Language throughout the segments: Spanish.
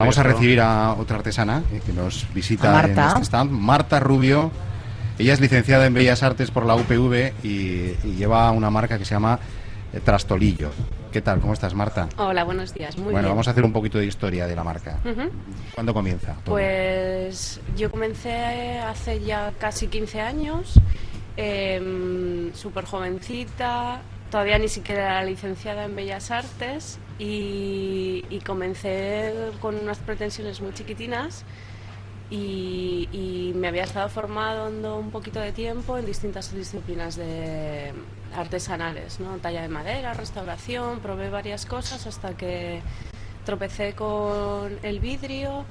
Vamos a recibir a otra artesana que nos visita en este stand, Marta Rubio. Ella es licenciada en Bellas Artes por la UPV y lleva una marca que se llama Trastolillo. ¿Qué tal? ¿Cómo estás, Marta? Hola, buenos días. Muy bien. Bueno, vamos a hacer un poquito de historia de la marca. ¿Cuándo comienza todo? Pues yo comencé hace ya casi 15 años, súper jovencita, todavía ni siquiera era licenciada en Bellas Artes y comencé con unas pretensiones muy chiquitinas y me había estado formando un poquito de tiempo en distintas disciplinas de artesanales, ¿no? Talla de madera, restauración, probé varias cosas hasta que tropecé con el vidrio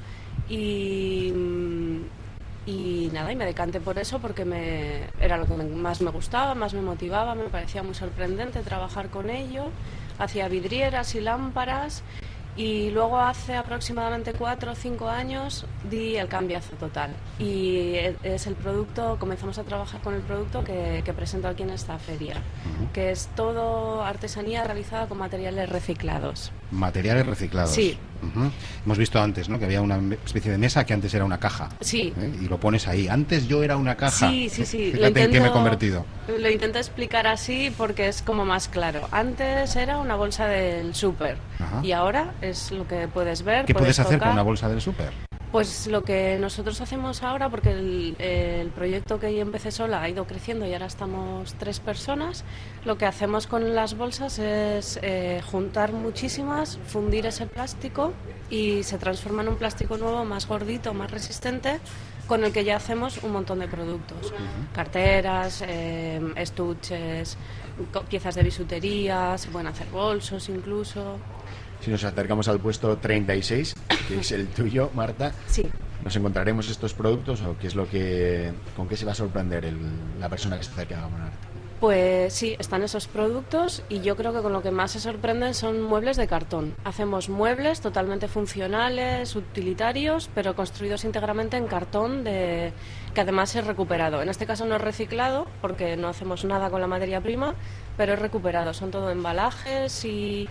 y nada, y me decanté por eso porque era lo que más me gustaba, más me motivaba, me parecía muy sorprendente trabajar con ello. Hacía vidrieras y lámparas y luego hace aproximadamente 4 o 5 años di el cambiazo total y es el producto, comenzamos a trabajar con el producto que presento aquí en esta feria, que es todo artesanía realizada con materiales reciclados. Materiales reciclados. Sí. Hemos visto antes, ¿no?, que había una especie de mesa que antes era una caja. Sí. Y lo pones ahí. Antes yo era una caja. Sí. Fíjate en qué me he convertido. Lo intento explicar así porque es como más claro. Antes era una bolsa del súper y ahora es lo que puedes ver. ¿Qué puedes hacer tocar con una bolsa del súper? Pues lo que nosotros hacemos ahora, porque el proyecto que yo empecé sola ha ido creciendo y ahora estamos 3 personas, lo que hacemos con las bolsas es juntar muchísimas, fundir ese plástico y se transforma en un plástico nuevo más gordito, más resistente, con el que ya hacemos un montón de productos. Carteras, estuches, piezas de bisutería, se pueden hacer bolsos incluso. Si nos acercamos al puesto 36, que es el tuyo, Marta, sí, ¿nos encontraremos estos productos o qué es con qué se va a sorprender la persona que se acerque a Marta? Pues sí, están esos productos y yo creo que con lo que más se sorprenden son muebles de cartón. Hacemos muebles totalmente funcionales, utilitarios, pero construidos íntegramente en cartón que además es recuperado. En este caso no es reciclado porque no hacemos nada con la materia prima, pero es recuperado. Son todo embalajes y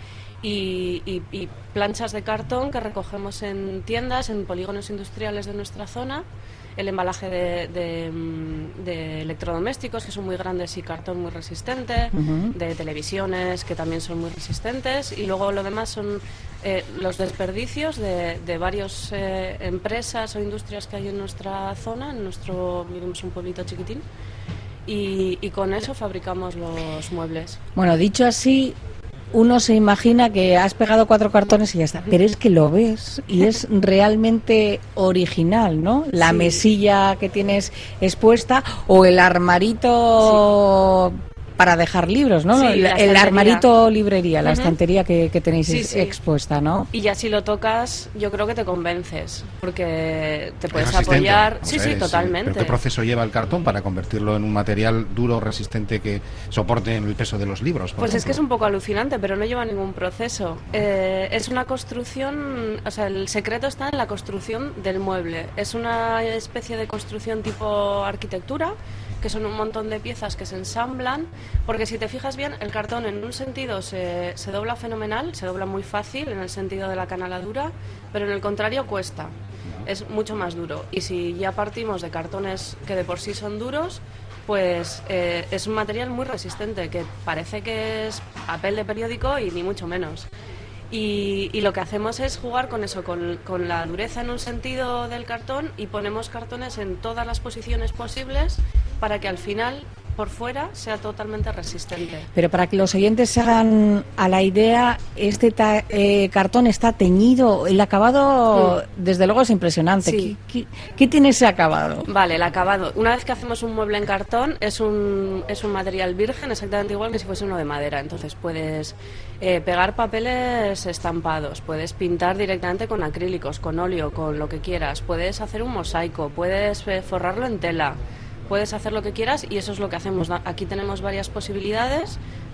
planchas de cartón que recogemos en tiendas, en polígonos industriales de nuestra zona, el embalaje de electrodomésticos que son muy grandes y cartón muy resistente, de televisiones que también son muy resistentes y luego lo demás son los desperdicios de varias empresas o industrias que hay en nuestra zona, vivimos en un pueblito chiquitín y con eso fabricamos los muebles. Bueno, dicho así, uno se imagina que has pegado 4 cartones y ya está, pero es que lo ves y es realmente original, ¿no? La mesilla que tienes expuesta o el armarito para dejar libros, ¿no? Sí, el armarito librería, la estantería que tenéis expuesta, ¿no? Y ya si lo tocas, yo creo que te convences, porque te puedes resistente. apoyar. Sí, totalmente. ¿Pero qué proceso lleva el cartón para convertirlo en un material duro, resistente, que soporte el peso de los libros? Pues es que es un poco alucinante, pero no lleva ningún proceso. Es una construcción, o sea, el secreto está en la construcción del mueble. Es una especie de construcción tipo arquitectura, que son un montón de piezas que se ensamblan, porque si te fijas bien, el cartón en un sentido se dobla fenomenal, se dobla muy fácil en el sentido de la canaladura, pero en el contrario cuesta, es mucho más duro. Y si ya partimos de cartones que de por sí son duros, pues es un material muy resistente, que parece que es papel de periódico y ni mucho menos. Y lo que hacemos es jugar con eso, con la dureza en un sentido del cartón y ponemos cartones en todas las posiciones posibles para que al final por fuera sea totalmente resistente. Pero para que los oyentes se hagan a la idea, este cartón está teñido, el acabado desde luego es impresionante. Sí. ¿Qué tiene ese acabado? Vale, el acabado. Una vez que hacemos un mueble en cartón es un material virgen, exactamente igual que si fuese uno de madera. Entonces puedes pegar papeles estampados, puedes pintar directamente con acrílicos, con óleo, con lo que quieras, puedes hacer un mosaico, puedes forrarlo en tela. Puedes hacer lo que quieras y eso es lo que hacemos. Aquí tenemos varias posibilidades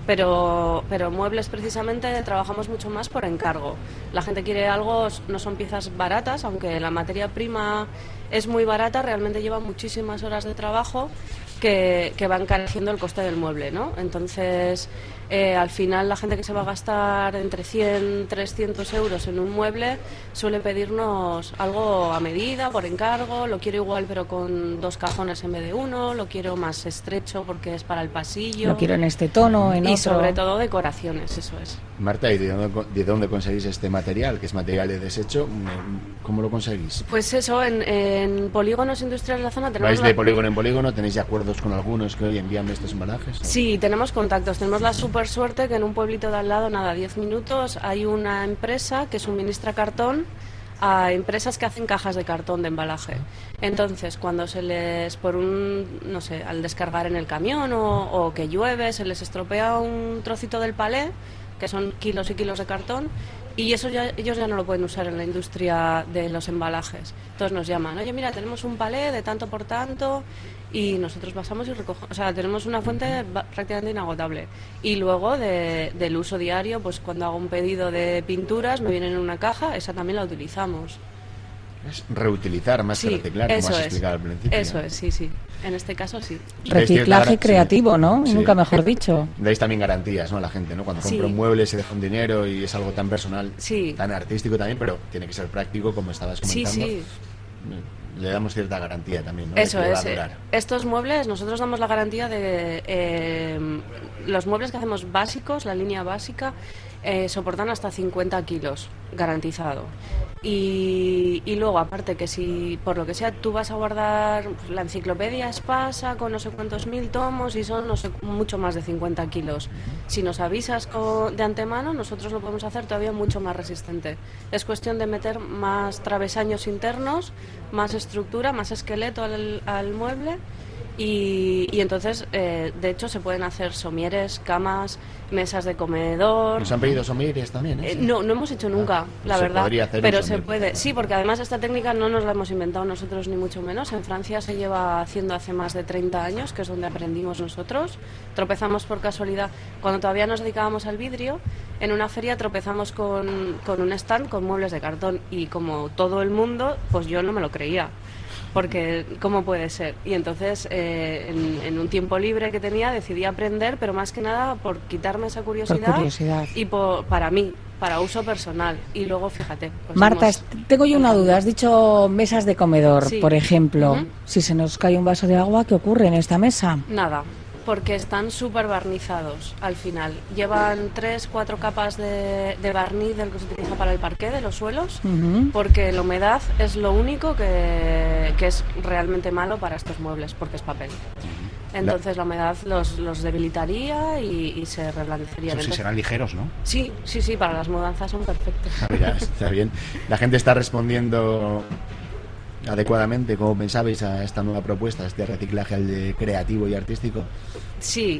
pero muebles precisamente trabajamos mucho más por encargo. La gente quiere algo, no son piezas baratas, aunque la materia prima es muy barata, realmente lleva muchísimas horas de trabajo que va encareciendo el coste del mueble, ¿no? Entonces, al final la gente que se va a gastar entre 100 300 euros en un mueble suele pedirnos algo a medida, por encargo, lo quiero igual pero con 2 cajones en vez de uno, lo quiero más estrecho porque es para el pasillo. Lo quiero en este tono, en y otro. sobre todo decoraciones, eso es. Marta, ¿y de dónde conseguís este material, que es material de desecho? ¿Cómo lo conseguís? Pues eso, en polígonos industriales de la zona tenemos... ¿Vais de polígono en polígono? ¿Tenéis acuerdos con algunos que hoy envían estos embalajes? Sí, tenemos contactos. Tenemos la super suerte que en un pueblito de al lado, 10 minutos, hay una empresa que suministra cartón a empresas que hacen cajas de cartón de embalaje. Entonces, cuando se les, al descargar en el camión o que llueve, se les estropea un trocito del palé, que son kilos y kilos de cartón, y eso ellos ya no lo pueden usar en la industria de los embalajes. Entonces nos llaman, oye, mira, tenemos un palé de tanto por tanto, y nosotros pasamos y recogemos. O sea, tenemos una fuente prácticamente inagotable. Y luego del uso diario, pues cuando hago un pedido de pinturas, me vienen en una caja, esa también la utilizamos. Es reutilizar más que reciclar, como has explicado al principio. Eso es, sí. En este caso, sí. Reciclaje creativo, ¿no? Sí. Nunca mejor dicho. Dais también garantías, ¿no? A la gente, ¿no? Cuando compra un mueble se deja un dinero y es algo tan personal, tan artístico también, pero tiene que ser práctico, como estabas comentando. Sí. Le damos cierta garantía también, ¿no? Eso es. Estos muebles, nosotros damos la garantía de los muebles que hacemos básicos, la línea básica, soportan hasta 50 kilos, garantizado. Y luego, aparte, que si por lo que sea tú vas a guardar la enciclopedia Espasa con no sé cuántos 1000 tomos y son mucho más de 50 kilos. Si nos avisas de antemano, nosotros lo podemos hacer todavía mucho más resistente. Es cuestión de meter más travesaños internos, más estructura, más esqueleto al mueble. Y entonces, de hecho, se pueden hacer somieres, camas, mesas de comedor. ¿Nos han pedido somieres también? No hemos hecho nunca, la verdad. Pero se puede. Sí, porque además esta técnica no nos la hemos inventado nosotros ni mucho menos. En Francia se lleva haciendo hace más de 30 años, que es donde aprendimos nosotros. Tropezamos por casualidad. Cuando todavía nos dedicábamos al vidrio, en una feria tropezamos con un stand con muebles de cartón. Y como todo el mundo, pues yo no me lo creía. Porque, ¿cómo puede ser? Y entonces, en un tiempo libre que tenía, decidí aprender, pero más que nada por quitarme esa curiosidad. Y para mí, para uso personal. Y luego, fíjate. Pues Marta, tengo yo una duda. Has dicho mesas de comedor, por ejemplo. Si se nos cae un vaso de agua, ¿qué ocurre en esta mesa? Nada. Porque están súper barnizados al final. Llevan 3-4 capas de barniz del que se utiliza para el parqué de los suelos, porque la humedad es lo único que es realmente malo para estos muebles, porque es papel. Entonces la humedad los debilitaría y se reblandecerían. Eso sí, serán ligeros, ¿no? Sí, para las mudanzas son perfectos. Está bien. La gente está respondiendo adecuadamente, como pensabais, a esta nueva propuesta, este reciclaje al creativo y artístico. Sí,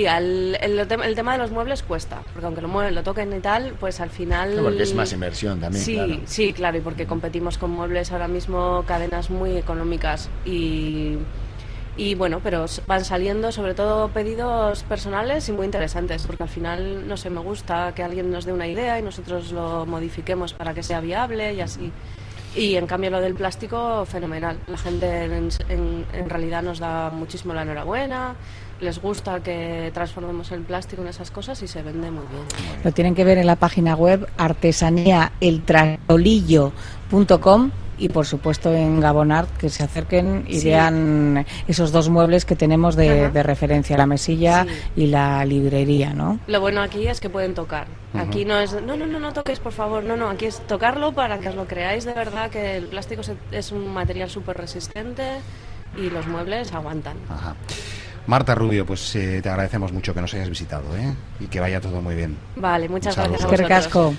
el tema de los muebles cuesta, porque aunque lo toquen y tal, pues al final... No, porque es más inversión también, claro. Sí, claro, y porque competimos con muebles ahora mismo, cadenas muy económicas y bueno, pero van saliendo sobre todo pedidos personales y muy interesantes, porque al final, no sé, me gusta que alguien nos dé una idea y nosotros lo modifiquemos para que sea viable y así. Y en cambio lo del plástico, fenomenal. La gente en realidad nos da muchísimo la enhorabuena, les gusta que transformemos el plástico en esas cosas y se vende muy bien. Lo tienen que ver en la página web artesaniaeltrastolillo.com y por supuesto en Gabonart, que se acerquen y vean esos dos muebles que tenemos de referencia, la mesilla y la librería, ¿no? Lo bueno aquí es que pueden tocar. Aquí no es, no toquéis, por favor, no, aquí es tocarlo para que os lo creáis de verdad, que el plástico es un material súper resistente y los muebles aguantan. Marta Rubio, pues te agradecemos mucho que nos hayas visitado, y que vaya todo muy bien. Vale, muchas gracias a vosotros. Casco.